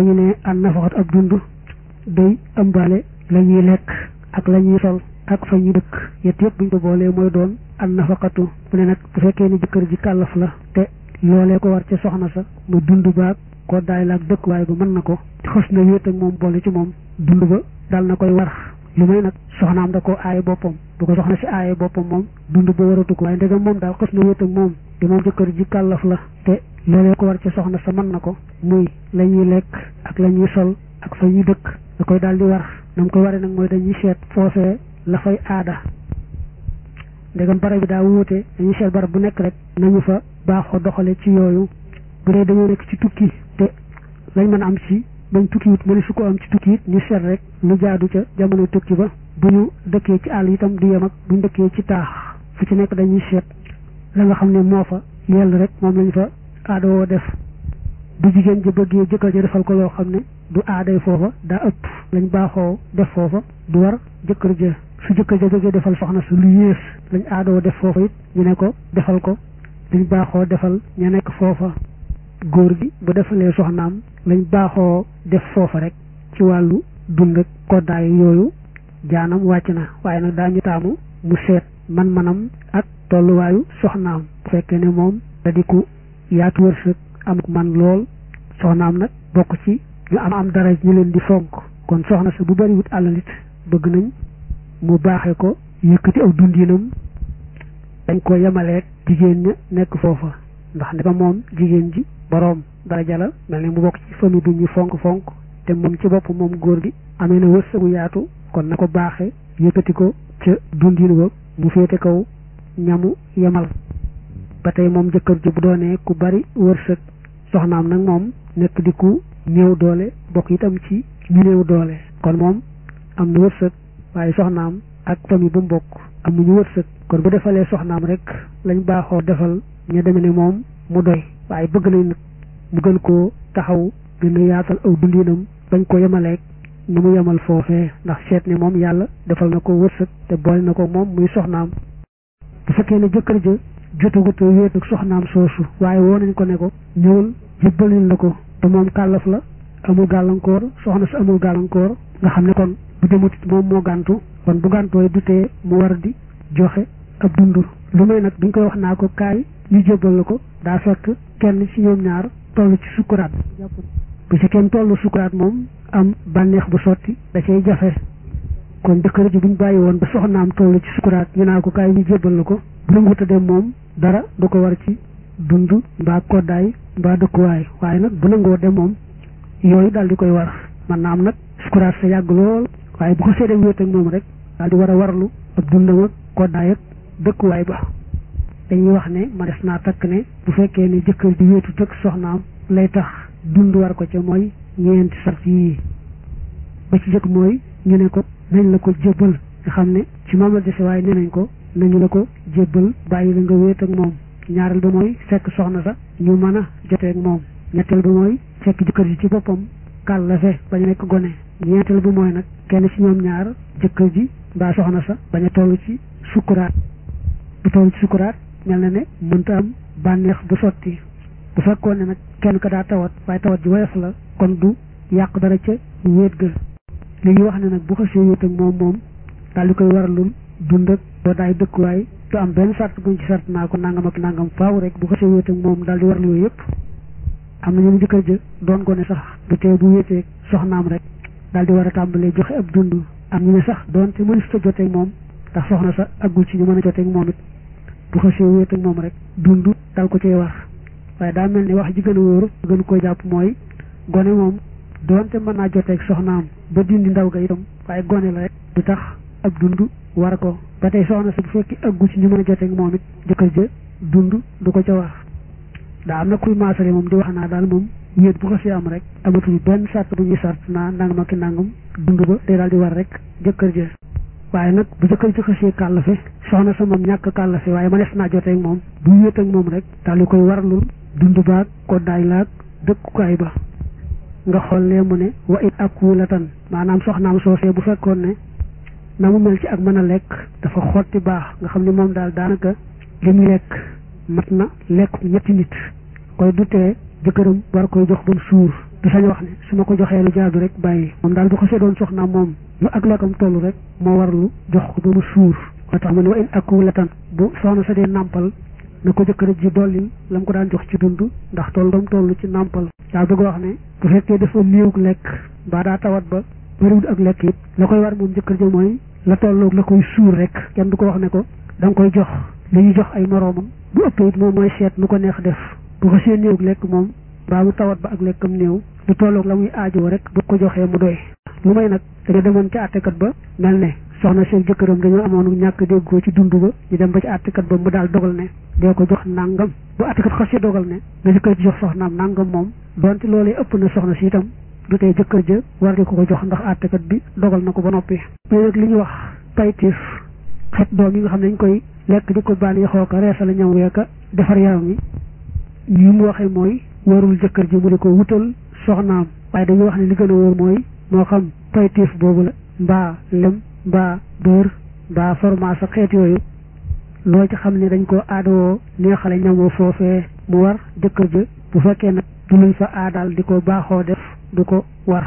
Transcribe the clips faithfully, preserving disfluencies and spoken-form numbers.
bu ñu nee an nafaxat ab dund day ëmbaale la ñuy lekk ak la ñuy sol ak fa ñu dëkk yett yëpp buñ ko boolee mooy doon an nafaqatu mu ne nag bu fekkee ni jëkkër ji kàllaf la te loolee ko war ca soxna sa mu dund baag ko daay la ak dëkkuwaay ba mën na ko xës na wéet ak moom boole ci moom dund ba dal na koy war lu may nag soxnaam da ko aaye boppam bu ko soxna si aaye boppam moom dund ba waratu ko waaye ndegam moom daal xës na wéet ak moom te moom jëkkër ji kàllaf la te loolee ko war ca soxna sa mën na ko muy la ñuy lekk ak la ñuy sol ak fa ñuy dëkk da koy daal di war na mu koy waree nag mooy dañuy seet foofee la fay aada ndegam barab bi daa wuute dañuy seet barab bu nekk rek nañu fa baaxoo doxale ci yooyu bu dee dañoo nekk ci tukki te lañ mën a am ci bañ tukki wut mëni su ko am ci tukki it ñu seet rek lu jaadu ca jamono tukki ba bu ñu dëkkee ci àll itam du yem ak bu ñu dëkkee ci taax fu ci nekk dañuy seet la nga xam ne moo fa yell rek moom lañ fa aada woo def bu jigéen ji bëggee jëkkër ji defal ko loo xam ne du aaday foofa daa ëpp lañ baaxoo def foofa du war jëkkër ja su jëkkër ja bëggee defal soxna su lu yées lañ aadoo def foofa it ñu ne ko defal ko lañ baaxoo defal ña nekk foofa góor gi bu defalee soxnaam lañ baaxoo def foofa rek ci wàllu dund ak koddaay yooyu jaanam wàcc na waaye nag daañu taamu mu seet man-manam ak tolluwaayu soxnaam bu fekkee ne moom da di ku yaatu wërsëg am man lool soxnaam nag bokk ci ñu am am dara ñu leen di fonk kon soxna sa bu bari wut àllalit bëgg nañ mu baaxee ko yëkkati aw dundinam dañ ko yemaleeg jigéen ña nekk foofa ndax ndeka moom jigéen ji boroom daraja la mel ni mu bokk ci famille bu ñu fonk fonk te moom ci bopp moom góor gi amee na wërsëgu yaatu kon na ko baaxee yëkkati ko ca dundin wa mu féete kaw ñamu yemal ba tey moom jëkkër ji bu doonee ku bari wërsëg soxnaam nag moom nekk di ku néew doole bokk itam ci ñu néew doole kon moom am na wërsëg waaye soxnaam ak famille bu mu bokk amuñu wërsëg kon bu defalee soxnaam rek lañ baaxoo defal ña deme ne moom mu doy waaye bëgg nañ nag mu gën koo taxaw gën a yaatal aw dundinam bañ ko yemaleeg ni mu yemal foofee ndax seet ne moom yàlla defal na ko wërsëg te boole na ko moom muy soxnaam bu fekkee ne jëkkër ja jotagut a wéet ak soxnaam soosu waaye woo nañ ko ne ko ñëwal jébbalil la ko te moom kàllaf la amul gàllankoor soxna si amul gàllankoor nga xam ne kon bu demutit moom moo gàntu kon bu gàntooy du tee mu war di joxe ab dund lu may nag duñ koy wax naa ko kaay ñu jébbal la ko daa fekk kenn ci ñoom ñaar toll ci sukkuraat bu ci kenn toll sukkuraat moom am bànneex bu sotti da cay jafe kon jëkkër ji buñ bàyyi woon ba soxnaam toll ci sukkuraat ñu naa ko kaay ñu jébbal la ko bu nanguta dem moom dara du ko war ci dund mbaa koddaay mbaa dëkkuwaay waaye nag bu nangoo dem moom yooyu daal di koy war man naa am nag sukkuraat sa yàgg lool waaye bu ko seedee wéet ak moom rek daal di war a warlu ak dundam ak koddaay ak dëkkuwaay ba dañuy wax ne ma des naa takk ne bu fekkee ne jëkkër ji wéetut ak soxnaam lay tax dund war ko ca mooy ñeenti sart yii ba ci jëkk mooy ñu ne ko nañ la ko jébbal nga xam ne ci moom la dese waaye nee nañ ko nañu la ko jébbal bàyyi la nga wéet ak moom ñaareel ba mooy fekk soxna sa ñu mën a jotee ak moom ñetteel ba mooy fekk jëkkër ji ci boppam kàllafe bañ a nekk gone ñeenteel ba mooy nag kenn ci ñoom ñaar jëkkër ji mbaa soxna sa bañ a toll ci sukkuraat bu toll ci sukkuraat mel na ne mënta am bànneex bu sotti bu fekkoon ne nag kenn ka daa tawat waaye tawat ji woyof la kon du yàq dara ca wéet ga li ñuy wax ne nag bu xasee wéet ak moom moom daal di koy waralul dund ak boo daay dëkkuwaay du am benn sart buñ ci sart naa ko nangam ak nangam faaw rek bu xasee wéet ak moom daal di waral yooyu yëpp am na ñu jëkkër ja doon gone sax bu tee bu wéetee soxnaam rek daal di war a tàmbalee joxe ab dund am ñu ne sax doon te mënut a jotee moom ndax soxna sa aggul ci ñu mën a jotee moom it bu xasee wéet ak moom rek dund dal ko cee war waaye daa mel ni wax ji gën a wóor gën koo jàpp mooy gone moom doonte mën naa jotee ak soxnaam ba dindi ndaw ga itam waaye gone la rek du tax ab dund war ko ba tey soxna sa bu fekki aggul ci ñu mën a jotee ak moom it jëkkër ja dund du ko ca war daa am na kuy maasale moom di wax naa daal moom wéet bu xasee am rek amatul benn sart bu ñuy sart naa nangam ak nangam dund ba day daal di war rek jëkkër ja waaye nag bu jëkkër ji xasee kàllafe soxna sa moom ñàkk kàllafe waaye ma des naa jotee ak moom bu wéet ak moom rek daal di koy waralul dund baag koddaay laag dëkkukaay ba nga xool lee mu ne wa it ak wulatan maanaam soxnaam soosee bu fekkoon ne na mu mel ci ak mën a lekk dafa xotti baax nga xam ne moom daal daanaka li muy lekk mat na lekk ñetti nit koy dutee jëkkëram war koy jox ba mu suur du sañ wax ne su ma ko joxee lu jaadu rek bàyyi moom daal bu xasee doon soxnaam moom lu ak lekkam toll rek moo warlu jox ko ba mu suur moo tax mu ne wa in aku la tan bu soxna sa dee nàmpal na ko jëkkër ji dollil la mu ko daan jox ci dund ndax toll dam toll ci nàmpal daa bëgg wax ne bu fekkee dafa néew lekk mbaa daa tawat ba bëriwul ak lekk it la koy war moom jëkkër ji mooy la tolloog la koy suur rek kenn du ko wax ne ko da nga koy jox li ñuy jox ay moroomam bu ëppee it moom mooy seet nu ko neex def bu ko see néew lekk moom mbaa mu tawat ba ak lekkam néew lu tolloog la muy aajoo rek bu ko joxee mu doy lu may nag dañu demoon ci àttekat ba mel ne soxna seen jëkkëram dañoo amoon ñàkk déggoo ci dund ba ñu dem ba ci àttekat ba mu daal dogal ne dee ko jox nangam bu àttekat xasee dogal ne na jëkkër ji jox soxnaam nangam moom donte loolee ëpp na soxna si itam du tey jëkkër ja war di ko ko jox ndax àttekat bi dogal na ko ba noppi mais nag li ñuy wax paytiif xet doom yi nga xam ne dañ koy lekk di ko bànn xoo ko reesa la ñam weeka defar yaram yi yi mu waxee mooy warul jëkkër ji mu di ko wutal soxnaam waaye dañuy wax ne li gën a wóor mooy moo xam paytiif boobu la mbaa lem mbaa beurre mbaa fromage ak xeet yooyu loo ci xam ne dañ ko aadawoo neexale ñamoo foofee mu war jëkkër ja bu fekkee nag du luñ fa aadaal di ko baaxoo def du ko war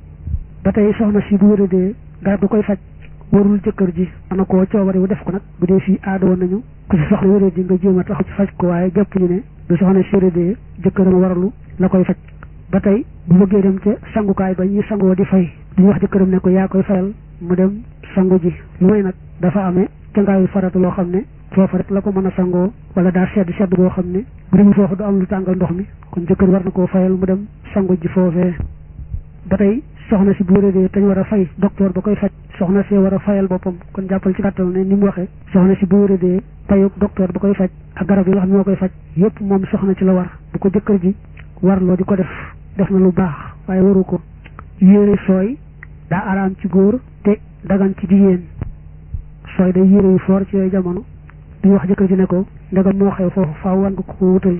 ba tey soxna si bu wéradee garab du koy faj warul jëkkër ji ana koo coobare bu def ko nag bu dee fii aadawoo nañu ku ci soxna wéradee nga jéem a taxaw ci faj ko waaye jàpp ñu ne du soxna si wéradee jëkkëram waralu la koy faj ba tey bu bëggee dem ca sangukaay ba ñuy sangoo di fay duñu wax jëkkëram ne ko yaa koy fayal mu dem sangu ji lu may nag dafa amee cangaayu farata loo xam ne foofa rek la ko mën a sangoo wala daa sedd sedd boo xam ne bu demee foofu du am lu tàngal ndox mi kon jëkkër war na koo fayal mu dem sangu ji foofee ba tey soxna si bu wéradee te ñu war a fay docteur ba koy faj soxna see war a fayal boppam kon jàppal ci gàttal ne ni mu waxee soxna si bu wéradee payu docteur ba koy faj ak garab yi nga xam ne moo koy faj yépp moom soxna ci la war bu ko jëkkër ji warloo di ko def def na lu baax waaye waru ko yére sooy daa araam ci góor te dagan ci jigéen sooy day yére yu foor ci yooyu jamono duñu wax jëkkër ji ne ko ndegam moo xew foofu faaw wan nga ko ko wutal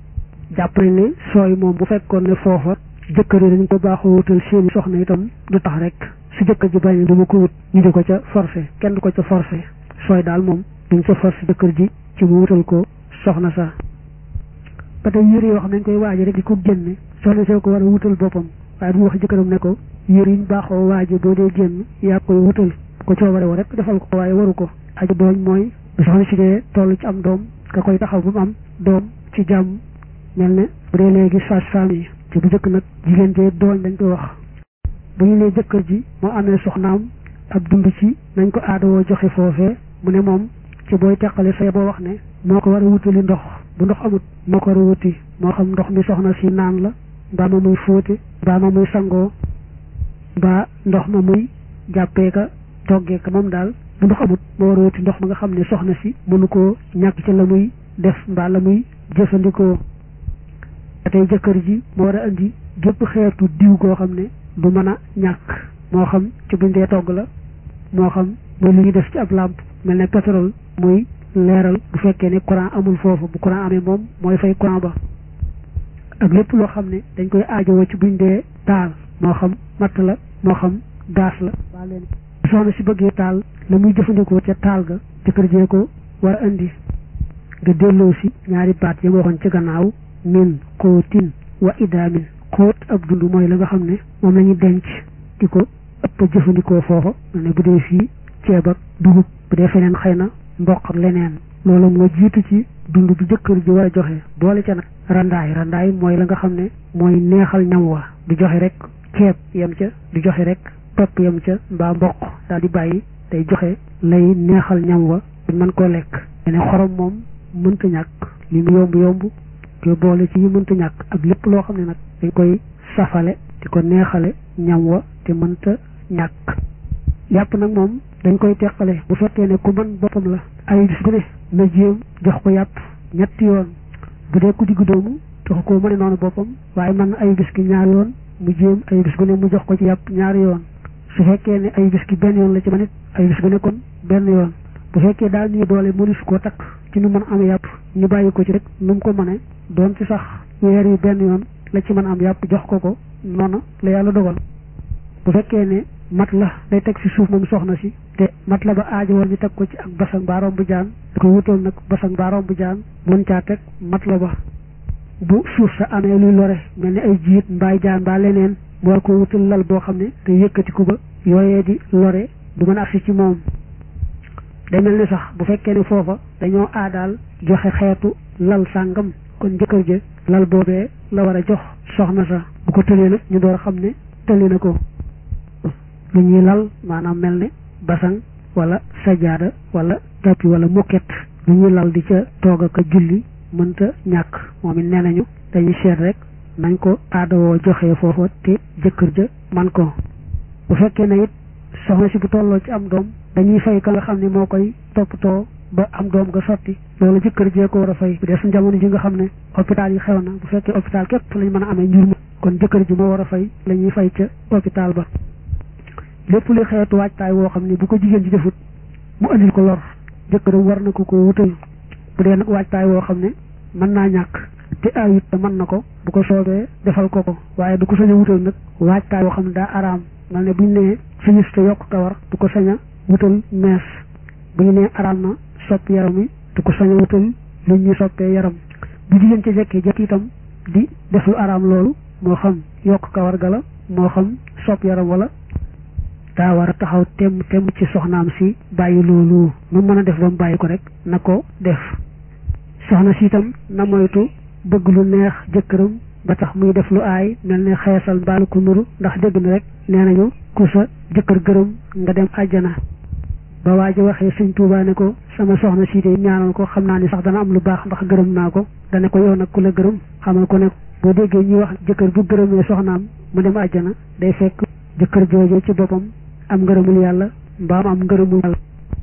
jàpp nañ ne sooy moom bu fekkoon ne foofa jëkkër yi dañ ko baaxoo wutal seeni soxna itam du tax rek su jëkkër ji bañ du ma ko wut ñu di ko ca forcé kenn du ko ca forcé sooy daal moom duñ ca forcé jëkkër ji ci mu wutal ko soxna sa ba tey yére yoo xam ne dañ koy waaje rek di ko génne soxna see ko war a wutal boppam waaye du wax jëkkëram ne ko yére yi ñu baaxoo waaje boo dee génn yaa koy wutal ko coobare wo rek defal ko waaye waru ko aju dooñ mooy bu soxna si dee toll ci am doom ka koy taxaw bu mu am doom ci jàmm mel ne bu dee léegi sage-femme yi te bu jëkk nag jigéen jee dooñ dañ koy wax bu ñu nee jëkkër ji moo amee soxnaam ab dund ci nañ ko aadawoo joxe foofee mu ne moom ci booy teqale say boo wax ne moo ko war a wutali ndox bu ndox amut moo ko war a wuti moo xam ndox mi soxna si naan la mbaa ma muy fóote mbaa ma muy sangoo mbaa ndox ma muy jàppee ka toggee ka moom daal bu ndox amut moo war a wuti ndox ma nga xam ne soxna si mënu koo ñàkk ci la muy def mbaa la muy jëfandikoo tey jëkkër ji moo war a indi gépp xeetu diw goo xam ne du mën a ñàkk moo xam ci buñ dee togg la moo xam mooy lu ñuy def ci ab làmp mel ne pétrole muy leeral bu fekkee ne courant amul foofu bu courant amee moom mooy fay courant ba ak lépp loo xam ne dañ koy aajowoo ci buñ dee taal moo xam matt la moo xam gaz la waa leen soxna si bëggee taal la muy jëfandikoo ca taal ga jëkkër jee ko war a indi nga delloo si ñaari baat ya ma waxoon ci gannaaw min kootin wa idaamin xóot ab dund mooy la nga xam ne moom la ñuy denc di ko ëpp jëfandikoo foofa ne bu dee fii ceeb ak dugub bu dee feneen xëy na mboq ak leneen loolu moo jiitu ci dund bi jëkkër ji war a joxe boole ca nag randaay randaay mooy la nga xam ne mooy neexal ñam wa du joxe rek ceeb yem ca du joxe rek pepp yem ca mbaa mboq daal di bàyyi day joxe lay neexal ñam wa du mën koo lekk ne xorom moom mënta ñàkk li mu yomb yomb te boole ci yi mënta ñàkk ak lépp loo xam ne nag dañ koy safale di ko neexale ñam wa te mënta ñàkk yàpp nag moom dañ koy teqale bu fekkee ne ku mën boppam la ay bis bu ne na jéem jox ko yàpp ñetti yoon bu dee ku diggu doomu taxu koo mëne noonu boppam waaye mën na ay bis ki ñaari yoon mu jéem ay bis bu ne mu jox ko ci yàpp ñaari yoon su fekkee ne ay bis ki benn yoon la ci manit ay bis bu ne kon benn yoon bu fekkee daal ñuy doole mënu su koo takk ci nu mën am yàpp ñu bàyyi ko ci rek nu mu ko mëne doon ci sax weer yi benn yoon la ci mën am yàpp jox ko ko noonu la yàlla dogal bu fekkee ne mat la day teg ci suuf moom soxna si te mat la ba aajo woon ñu teg ko ci ak basang baa romb jaan da ko wutal nag basang baa romb jaan mën caa teg mat la ba bu suuf sa amee luy lore mel ni ay jiit mbaay jaan mbaa leneen mu war ko wutal lal boo xam ne te yëkkatiku ba yooyee di lore du mën a agsi ci moom. day mel ni sax bu fekkee ne foofa dañoo aadaal joxe xeetu lal sàngam kon jëkkër ja lal boobee la war a jox soxna sa bu ko tëlee nag ñu door a xam ne tëli na ko. lu ñuy lal maanaam mel ne basang wala sajaada wala tapi wala moket lu ñuy lal di ca toog ak a julli mënta ñàkk moom it nee nañu dañuy seet rek nañ ko aadawoo joxe foofa te jëkkër ja man ko. bu fekkee ne it soxna si bu tolloo ci am doom dañuy fay ka nga xam ne moo koy toppatoo ba am doom nga sotti loolu jëkkër jee ko war a fay bu dee suñ jamono ji nga xam ne hôpital yi xew na bu fekkee hôpital képp lañ mën a amee njur ma kon jëkkër ji moo war a fay la ñuy fay ca hôpital ba. lépp li xeetu waajtaay woo xam ne bu ko jigéen ji defut mu andil ko lor jëkkëram war na ko ko wutal. bu dee nag waajtaay woo xam ne mën naa ñàkk te ayut te mën na ko bu ko soobee defal ko ko waaye du ko sañ a wutal nag waajtaay woo xam ne daa araam mal ne bu ñu nee finis te yokk kawar du ko sañ a wutal mees bu ñu nee araam na soppi yaram yi du ko sañ a wutal lu ñuy soppee yaram bu jigéen ci jekkee jekk itam di def lu araam loolu moo xam yokk kawar ga la moo xam sopp yaram wala daa war a taxaw temm temm ci soxnaam si bàyyi loolu nu mën a def ba mu bàyyi ko rek na ko def. soxna si itam na moytu bëgg lu neex jëkkëram ba tax muy def lu aay mel ne xeesal mbaalu ko nuru ndax dégg na rek nee nañu ku sa jëkkër gërëm nga dem àjjana. ba waa ji waxee sëñ Tuubaa ne ko sama soxna si de ñaanal ko xam naa ni sax dana am lu baax ndax gërëm naa ko dana ko yow nag ku la gërëm xamal ko ne boo déggee ñuy wax jëkkër bu gërëmee soxnaam mu dem àjjana day fekk jëkkër jooje ci boppam am ngërëmul yàlla mbaam am ngërëmul yàlla.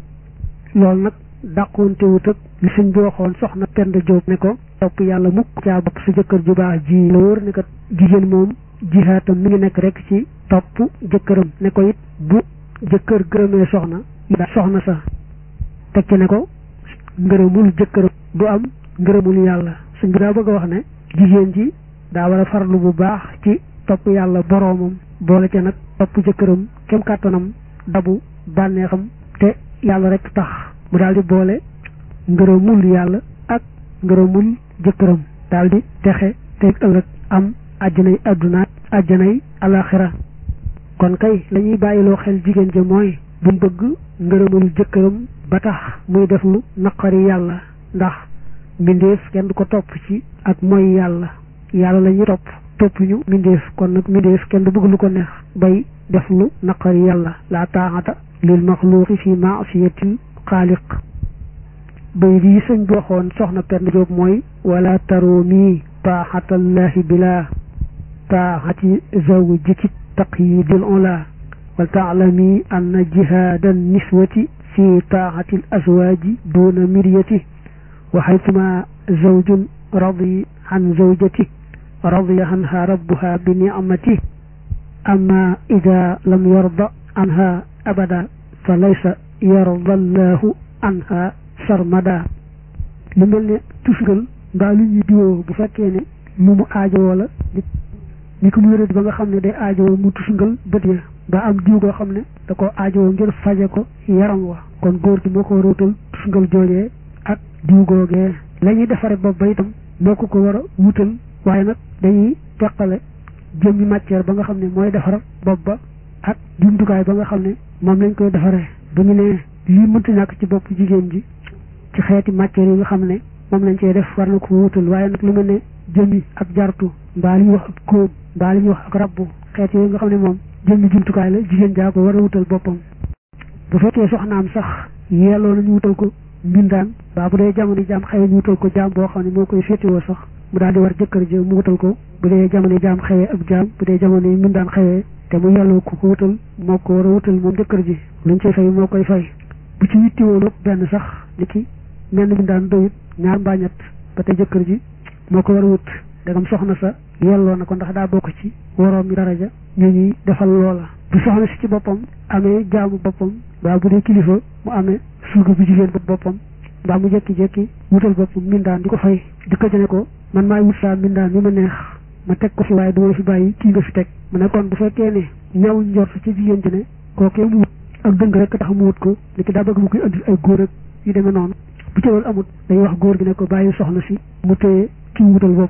loolu nag dàqoonte wut ak li suñ bi waxoon soxna Penda Jóob ne ko topp yàlla mukk caa bopp sa jëkkër ju baax ji la wóor ne kat jigéen moom jihaatam mi ngi nekk rek ci topp jëkkëram ne ko it bu jëkkër gërëmee soxna soxna sa tekki ne ko ngërëmul jëkkëram du am ngërëmul yàlla suñ bi daa bëgg a wax ne jigéen ji daa war a farlu bu baax ci topp yàlla boroomam boole ca nag topp jëkkëram kem kàttanam dabu bànneexam te yàlla rek tax mu daal di boole ngërëmul yàlla ak ngërëmul jëkkëram daal di texe te ëllëg am àjjanay àdduna àjjanay alaxira. kon kay la ñuy bàyyiloo xel jigéen ja mooy bu bëgg ngërëmul jëkkëram ba tax muy def lu naqari yàlla ndax mbindeef kenn du ko topp ci ak mooy yàlla yàlla la ñuy topp topp ñu mbindeef kon nag mbindeef kenn du bëgg lu ko neex bay def lu naqari yàlla la taaxata lil maxluuqi fi maasiyatil xaaliq. bay bii sëñ bi waxoon soxna Penda Jóob mooy wala tarumi taaxatallahi bila taaxati zawjiki taqyidil ula wal taalami anna jihaada niswati fi taaxati l azwaaji duna miryati wa xaytuma zawjun radi an zawjati radiya anha rabbuha bi nicmati amma ida lam yarda anha abada fa laysa yarda allahu anha sarmada. lu mel ne tusngal mbaa lu ñuy diwoo bu fekkee ne lu mu aajowoo la nit ni ko mu wéradi ba nga xam ne day aajowoo mu tusngal bët ya ba am diw goo xam ne da ko aajowoo ngir faje ko yaram wa kon góor gi moo ko war a wutal tusngal joojee ak diw googee la ñuy defare bopp ba itam moo ko ko war a wutal waaye nag dañuy teqale jëmmi matière ba nga xam ne mooy defar bopp ba ak jumtukaay ba nga xam ne moom lañ koy defaree bu ñu ne lii mënta ñàkk ci bopp jigéen ji ci xeeti matière yi nga xam ne moom lañ cey def war na ko wutal waaye nag lu mel ne jëmmi ak jartu mbaa li ñuy wax ak kóob mbaa li ñuy wax ak rabbu xeet yooyu nga xam ne moom jëmmi jumtukaay la jigéen jaa ko war a wutal boppam. bu fekkee soxnaam sax yelloo nañu wutal ko mbindaan baa bu dee jamono jaam xëye ñu wutal ko jaam boo xam ne moo koy féetewoo sax mu daal di war jëkkër ji mu wutal ko bu dee jamono jaam xëyee ab jaam bu dee jamono yi mbindaan xëyee te mu yelloo ko ko wutal moo ko war a wutal moom jëkkër ji luñ cay fay moo koy fay. bu ci witti woon ak benn sax ni ki mel ni mbindaan doyut ñaar mbaa ñett ba tey jëkkër ji moo ko war a wut dagam soxna sa yelloo na ko ndax daa bokk ci waroom mi daraja ñu ñuy defal loola. bu soxna si ci boppam amee jaamu boppam mbaa bu dee kilifa mu amee surga bu jigéen ba boppam mbaa mu jekki-jekki wutal boppam mbindaan di ko fay di ko jëne ko man maay wut saa mbindaan mi ma neex ma teg ko fi waaye du ma fi bàyyi kii nga fi teg mu ne kon bu fekkee ne ñaw njort ci jigéen ji ne kookee mu wut ak dëng rek tax mu wut ko li ki daa bëgg mu koy andil ay góor ak yu demee noonu bu ci loolu amut day wax góor gi ne ko bàyyi soxna si mu téye kii wutal boppam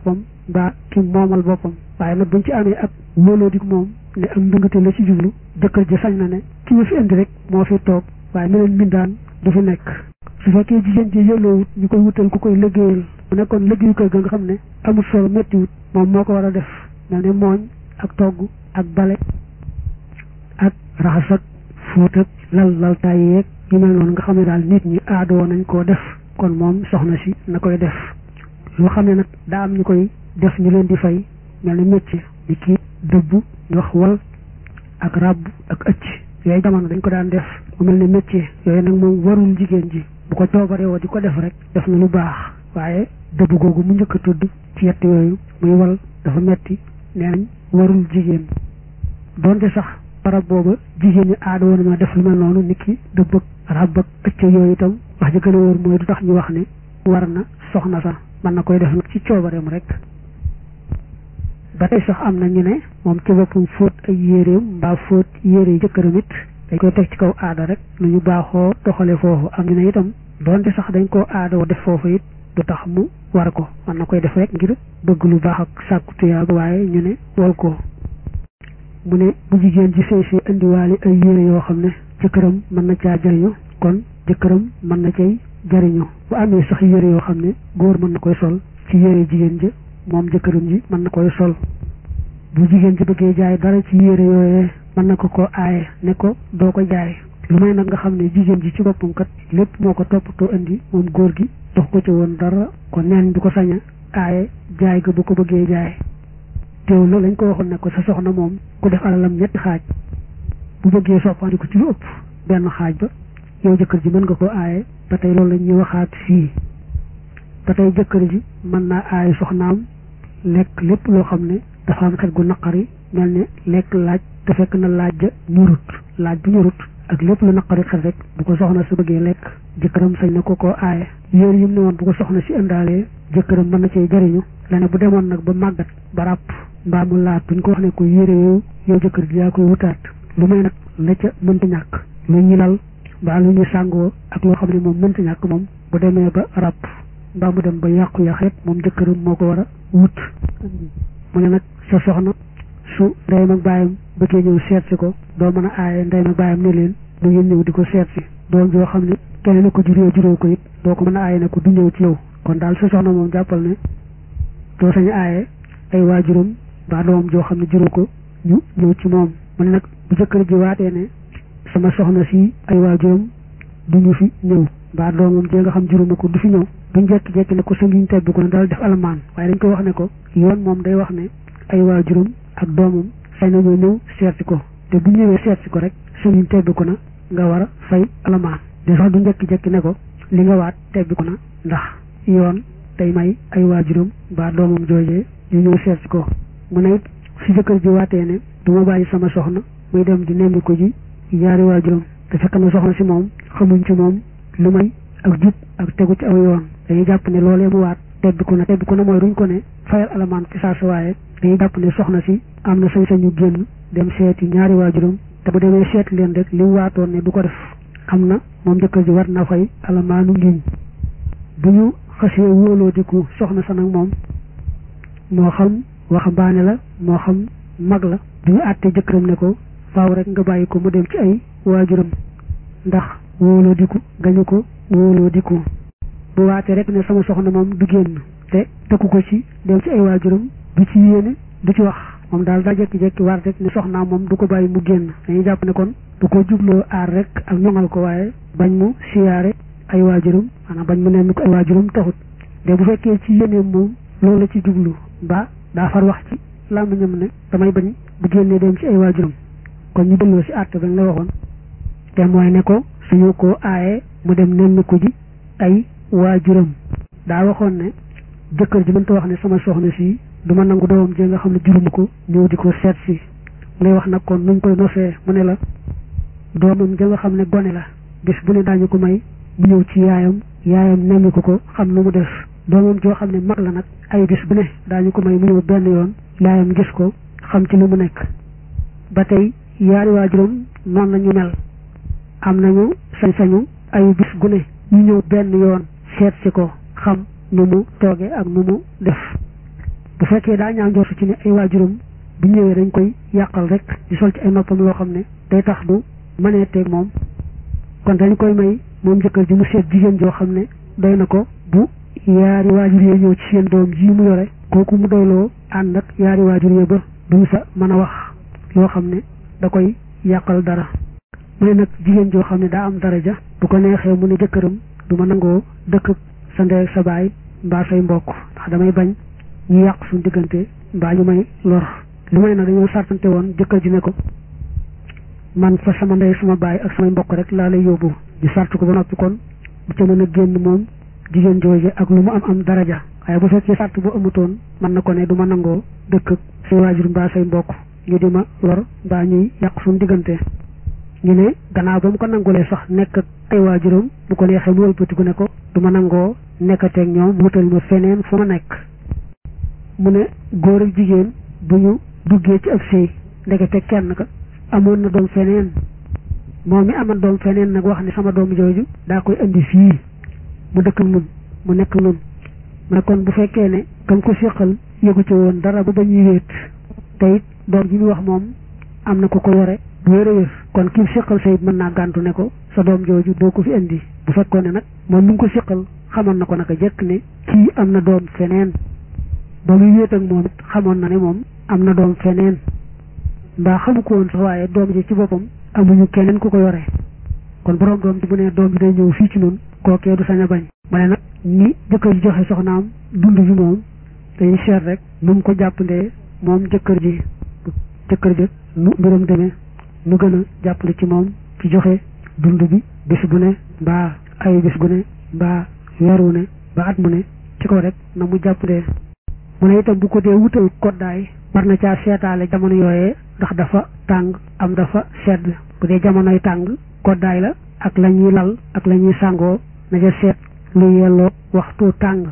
mbaa ki moomal boppam waaye nag buñ ci amee ak wóoloo dik moom ne am ndëngate la ci jublu jëkkër ji sañ na ne ki ñu fi indi rek moo fi toog waaye meneen mbindaan du fi nekk su fekkee jigéen ji yelloowut ñu koy wutal ku koy liggéeyal bu nekkoon liggéeyu kër ga nga xam ne amul solo méttiwut moom moo ko war a def mel ne mooñ ak togg ak bale ak raxas ak fóot ak lal laltaay yeeg yu mel noonu nga xam ne daal nit ñi aadoo nañ koo def kon moom soxna si na koy def loo xam ne nag daa am ñu koy def ñu leen di fay mel ne métier di kii dëbb ñu wax wal ak ràbb ak ëcc yooyu jamono dañ ko daan def mu mel ne métier yooyu nag moom warul jigéen ji bu ko coobaree woo di ko def rek def na lu baax waaye dëbb googu mu njëkk a tudd ci yett yooyu muy wal dafa metti nee nañ warul jigéen donte sax barab booba jigéen ñi aada woon ma def lu mel noonu nit ki dëbb ak ràbb ak ëcc yooyu itam wax ji gën a wóor mooy du tax ñu wax ne war na soxna sax mën na koy def nag ci coobareem rek ba tey sax am na ñu ne moom ci boppam fóot ay yéreem mbaa fóot yére yi jëkkëram it dañ koy teg ci kaw aada rek lu ñu baaxoo doxale foofu am ñu ne itam donte sax dañ koo aada woo def foofu it du tax mu war ko mën na koy def rek ngir bëgg lu baax ak sàkku tuyaaba waaye ñu ne wol ko mu ne bu jigéen ji sëy si indiwaale ay yére yoo xam ne jëkkëram mën na caa jariñu kon jëkkëram mën na cay jariñu bu amee sax yére yoo xam ne góor mën na koy sol ci yére jigéen ji moom jëkkëram ji mën na koy sol bu jigéen ji bëggee jaay dara ci yére yooyee mën na ko ko aaye ne ko doo ko jaay lu may nag nga xam ne jigéen ji ci boppam kat lépp moo ko toppatoo indi moom góor gi dox ko ci woon dara kon neen du ko sañ a aaye jaay ga bu ko bëggee jaay teew la lañ ko waxoon ne ko sa soxna moom ku def alalam ñetti xaaj bu bëggee soppandi ko ci lu ëpp benn xaaj ba yow jëkkër ji mën nga ko aaye ba tey loolu lañ ñuy waxaat fii ba tey jëkkër ji mën naa aaye soxnaam lekk lépp loo xam ne dafa am xet gu naqari mel ne lekk laaj te fekk na laaj ja ñurut laaj bu ñurut ak lépp lu naqari xet rek bu ko soxna su bëggee lekk jëkkëram sañ na ko koo aaye yéer yim ne woon bu ko soxna si indaalee jëkkëram mën na cee jariñu lene bu demoon nag ba màggat ba ràpp mbaa mu laat duñ ko wax ne ko yére yooyu yow jëkkër ji yaa koy wutaat lu may nag la ca mënta ñàkk lu ñu lal mbaa lu ñu sàngoo ak loo xam ne moom mënta ñàkk moom bu demee ba ràpp mbaa mu dem ba yàqu yàqeet moom jëkkëram moo ko war a wut mu ne nag sa soxna su ndeyam ak baayam bëggee ñëw seet si ko doo mën a aaye ndeyam ak baayam ne leen du ngeen ñëw di ko seet si doom joo xam ne keneen na ko juróo juróo ko it doo ko mën a aaye ne ko du ñëw ci yow kon daal sa soxna moom jàppal ne doo sañ aaye ay waajuram mbaa doom joo xam ne juróo ko ñu ñëw ci moom mu ne nag bu jëkkër ji waatee ne sama soxna si ay waajuram du ñu fi ñëw mbaa doomam jee nga xam juróoma ko du fi ñëw duñ jekki-jekki ne ko sa ngiñ tebbi ko ne daal def alamaan waaye dañ koy wax ne ko yoon moom day wax ne ay waajuram ak doomam sañ nañoo ñëw seetsi ko te bu ñëwee seetsi ko rek sa ngiñ tebbi ko na nga war a fay alamaan de sax du jekki-jekki ne ko li nga waat tebbi ko na ndax yoon tey may ay waajuram mbaa doomam joojee ñu ñëw seetsi ko mu ne it si jëkkër ji waatee ne du ma bàyyi sama soxna muy dem di nemmi ko ji ñaari waajuram te fekk na soxna si moom xamuñ ci moom lu may ak jub ak tegu ci aw yoon dañuy jàpp ne loolee mu waat tebbiku na tebbiku na mooy duñ ko ne fayal alamaan ci saa si waaye dañuy jàpp ne soxna si am na sañ-sañu génn dem seeti ñaari waajuram te bu demee seet leen rek li mu waatoon ne du ko def xam na moom jëkkër ji war na fay alamaanu ngiñ bu ñu xasee wóoloo diku soxna sa nag moom moo xam waxambaane la moo xam mag la du ñu àtte jëkkëram ne ko faaw rek nga bàyyi ko mu dem ci ay waajuram ndax wóoloo diku gañu ko wóoloo diku bu waatee rek ne sama soxna moom du génn te tëkku ko ci dem ci ay waajuram du ci yéene du ci wax moom daal daa jekki-jekki war rek ne soxnaa moom du ko bàyyi mu génn dañuy jàpp ne kon du ko jubloo aar rek ak ñoŋal ko waaye bañ mu siyaare ay waajuram maanaam bañ mu nemmi ko ay waajuram taxut de bu fekkee ci yéene moom loolu la ci jublu ba daa far wax ci làmmiñam ne damay bañ bu génnee dem ci ay waajuram kon ñu delloo si àtte bañ la waxoon te mooy ne ko suñu ko aaye mu dem nemmi ko ji ay waajuram daa waxoon ne jëkkër ji mënta wax ne sama soxna si du ma nangu doomam jee nga xam ne juruma ko ñëw di ko seet si lay wax nag kon nuñ koy nosee mu ne la doomam ja nga xam ne gone la bis bu ne daañu ko may mu ñëw ci yaayam yaayam nemmi ko ko xam nu mu def doomam joo xam ne mag la nag ay bis bu ne daañu ko may mu ñëw benn yoon yaayam gis ko xam ci lu mu nekk ba tey yaari waajuram noonu lañu mel am nañu sañ-sañu ay bis gu ne ñu ñëw benn yoon seet si ko xam nu mu tooge ak nu mu def bu fekkee daa ñaaw njortu ci ne ay waajuram bu ñëwee dañ koy yàqal rek di sol ci ay noppam loo xam ne day tax du mënee teeg moom kon dañ koy may moom jëkkër ji mu seet jigéen joo xam ne doy na ko bu yaari waajur yee ñëw ci seen doom ji mu yore kooku mu doyloo ànd ak yaari waajur yee ba duñ sa mën a wax loo xam ne da koy yàqal dara mu ne nag jigéen joo xam ne daa am daraja bu ko neexee mu ne jëkkëram du ma nangoo dëkk sa ndey sa baay mbaa say mbokk ndax damay bañ ñu yàq suñu diggante mbaa ñu may lor li may nag dañoo sartante woon jëkkër ji ne ko man fa sama ndey sama baay ak samay mbokk rek laa lay yóbbu ñu sart ko ba noppi kon bu ca mën a génn moom jigéen jooje ak lu mu am am daraja waaye bu fekkee sart bu amutoon mën na ko ne du ma nangoo dëkk say waajur mbaa say mbokk ñu di ma lor mbaa ñuy yàq suñu diggante ñu ne gannaaw ba mu ko nangulee sax nekk ak ay waajuram bu ko neexee mu wëlbatiku ne ko du ma nangoo nekkateeg ñoom wutal ma feneen fu ma nekk mu ne góor ak jigéen bu ñu duggee ci ab sëy ndekete kenn ka amoon na doom feneen moom mi amoon doom feneen nag wax ne sama doom jooju daa koy indi fii mu dëkk nun mu nekk nun mu ne kon bu fekkee ne kam ko séqal yëgu ci woon dara ba ba ñuy wéet te it doom ji mu wax moom am na ku ko yore bu wér a wér kon ki séqal sayit mën naa gàntu ne ko sa doom jooju doo ko fi indi bu fekkoon ne nag moom mi ngi ko séqal xamoon na ko naka jekk ne kii am na doom feneen ba muy wéet ak moom it xamoon na ne moom am na doom feneen mbaa xamu ko woon sax waaye doom ji ci boppam amuñu keneen ku ko yore kon borom doom ji bu ne doom ji day ñëw fii ci noonu kookee du sañ a bañ ma ne nag ni jëkkër ji joxe soxnaam dund bi moom dañuy seet rek nu mu ko jàppandee moom jëkkër ji jëkkër ji nu mbiram demee nu gën a jàppale ci moom ci joxe dund bi bis bu ne mbaa ay bis gu ne mbaa weer wu ne ba at mu ne ci ko rek na mu jàppandee mu ne itam bu ko dee wutal koddaay war na caa seetaale jamono yooyee ndax dafa tàng am dafa sedd bu dee jamonoy tàng koddaay la ak la ñuy lal ak la ñuy sàngoo na ca seet lu yelloo waxtu tàng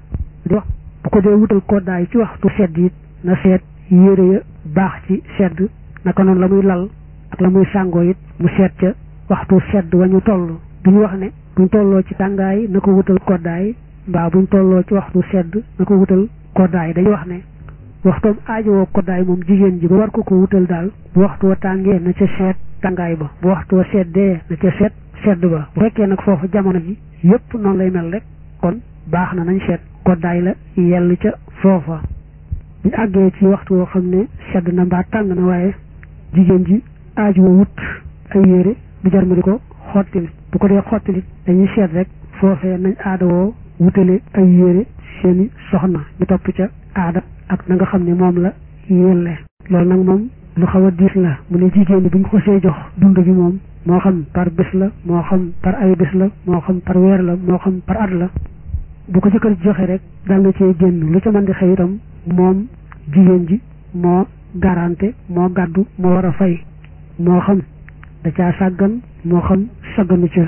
di wax bu ko dee wutal koddaay ci waxtu sedd it na seet yére ya baax ci sedd naka noonu la muy lal ak la muy sàngoo it mu seet ca waxtu sedd wa ñu toll duñu wax ne buñ tolloo ci tàngaay na ko wutal koddaay mbaa buñ tolloo ci waxtu sedd na ko wutal koddaay dañuy wax ne waxtoom aajowoo koddaay moom jigéen ji ba war ko ko wutal daal bu waxtu wa tàngee na ca seet tàngaay ba bu waxtu wa seddee na ca seet sedd ba bu fekkee nag foofu jamono ji yépp noonu lay mel rek kon baax na nañ seet koddaay la yell ca foofa buñ àggee ci waxtu woo xam ne sedd na mbaa tàng na waaye jigéen ji aajowoo wut ay yére du jar mu di ko xottili bu ko dee xottili dañuy seet rek foofee nañ aadawoo wutale ay yére seeni soxna ñu topp ca aada ak na nga xam ne moom la yelle loolu nag moom lu xaw a diis la mu ne jigéen ñi buñ ko see jox dund bi moom moo xam par bés la moo xam par ay bés la moo xam par weer la moo xam par at la bu ko jëkkër ji joxe rek dal na cee génn lu ca mën di xew itam moom jigéen ji moo garanté moo gàddu moo war a fay moo xam da caa sàggan moo xam sàgganu ca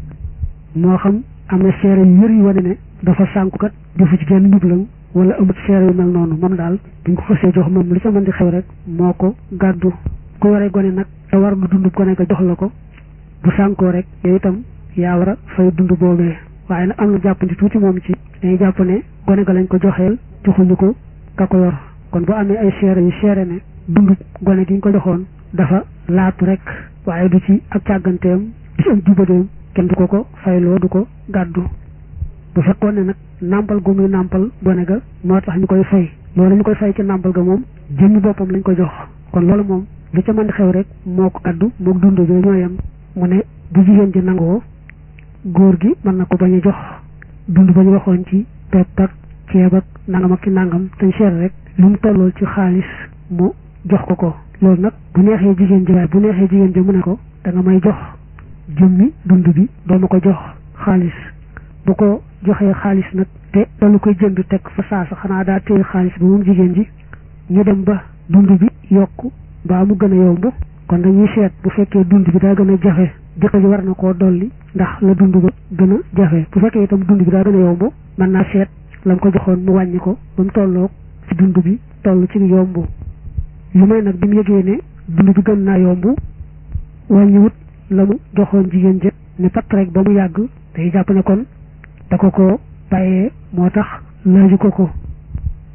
moo xam am na seere yu yër yu wane ne dafa sànku kat defu ci genn njublang wala amut seere yu mel noonu moom daal buñ ko xasee jox moom lu ca mën di xew rek moo ko gàddu ku waree gone nag te war nga dund gone ko jox la ko bu sànkoo rek yow itam yaa war a fay dund boobee waaye nag am na jàppandi tuuti moom ci dañuy jàpp ne gone ga lañ ko joxeel joxuñu ko ka ko yor kon bu amee ay seere yu seere ne dund gone gi ñu ko joxoon dafa laatu rek waaye du ci ak càgganteem du ci am jubadeem kenn du ko ko fayloo du ko gàddu bu fekkoon ne nag nàmpal gu muy nàmpal gone ga moo tax ñu koy fay loolu ñu koy fay ci nàmpal ga moom jëmmi boppam lañ ko jox kon loolu moom lu ca mën di xew rek moo ko gàddu moo dund bi ñoo yem mu ne bu jigéen ji nangoo góor gi mën na ko bañ a jox dund ba ñu waxoon ci pepp ak ceeb ak nangam ak ki nangam te seer rek lu mu tollool ci xaalis mu jox ko ko loolu nag bu neexee jigéen ji waaye bu neexee jigéen ji mu ne ko da nga may jox jëmmi dund bi doo ma ko jox xaalis bu ko joxee xaalis nag te dalu koy jënd teg fa saasa xanaa daa téye xaalis bi moom jigéen ji ñu dem ba dund bi yokku mbaa mu gën a yomb kon dañuy seet bu fekkee dund bi daa gën a jafe jëkkër ji war na koo dolli ndax la dund ba gën a jafe bu fekkee itam dund bi daa gën a yomb mën naa seet la mu ko joxoon mu wàññi ko ba mu tolloog ci dund bi toll ci yomb lu may nag bi mu yëgee ne dund bi gën naa yomb wàññiwut la mu joxoon jigéen ja ne pat rek ba mu yàgg day jàpp ne kon da ko ko bàyyee moo tax laaju ko ko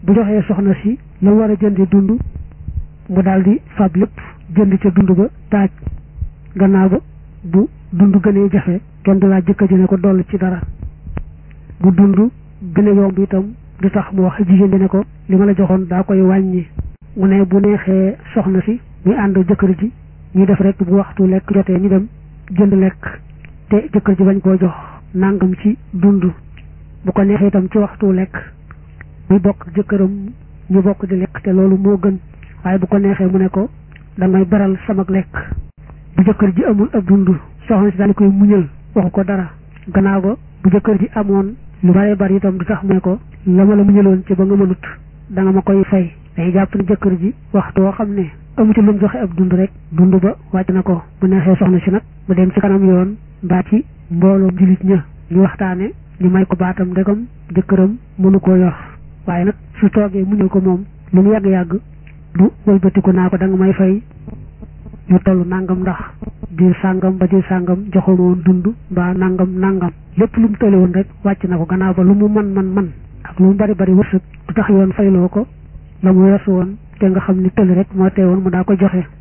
bu joxee soxna si la war a jëndi dund mu daal di fab lépp jënd ca dund ba taaj gannaaw ba bu dund gënee jafe kenn du laaj jëkkër ji ne ko dolli ci dara bu dund gën a yomb itam du tax mu wax jigéen ji ne ko li ma la joxoon daa koy wàññi. mu ne bu neexee soxna si muy ànd jëkkër ji ñu def rek bu waxtu lekk jotee ñu dem jënd lekk te jëkkër ji bañ koo jox nangam ci dund. bu ko neexee itam ci waxtu lekk muy bokk jëkkëram ñu bokk di lekk te loolu moo gën waaye bu ko neexee mu ne ko damay beral sama lekk. bu jëkkër ji amul ab dund soxna si daal di koy muñal waxu ko dara gannaaw ba bu jëkkër ji amoon lu bare bari itam du tax mu ne ko la ma la muñaloon ci ba nga mënut da nga ma koy fay. day jàpp ne jëkkër ji waxtu woo xam ne amu ci lu mu joxe ab dund rek dund ba wàcc na ko. bu neexee soxna si nag mu dem ci kanam yoon mbaa ci mbooloom jullit ña ñu waxtaane ñu may ko baatam ndegam jëkkëram mënu koo yor waaye nag su toogee muñal ko moom lu mu yàgg-yàgg du wëlbatiku naa ko da nga may fay ñu toll nangam ndax diir sàngam ba diir sàngam joxul woon dund mbaa nangam nangam lépp lu mu tële woon rek wàcc na ko gannaaw ba lu mu man man man ak lu mu bari bari wërsëg du tax yoon fayloo ko la mu weesu woon te nga xam ni tële rek moo teewoon mu daa ko joxe.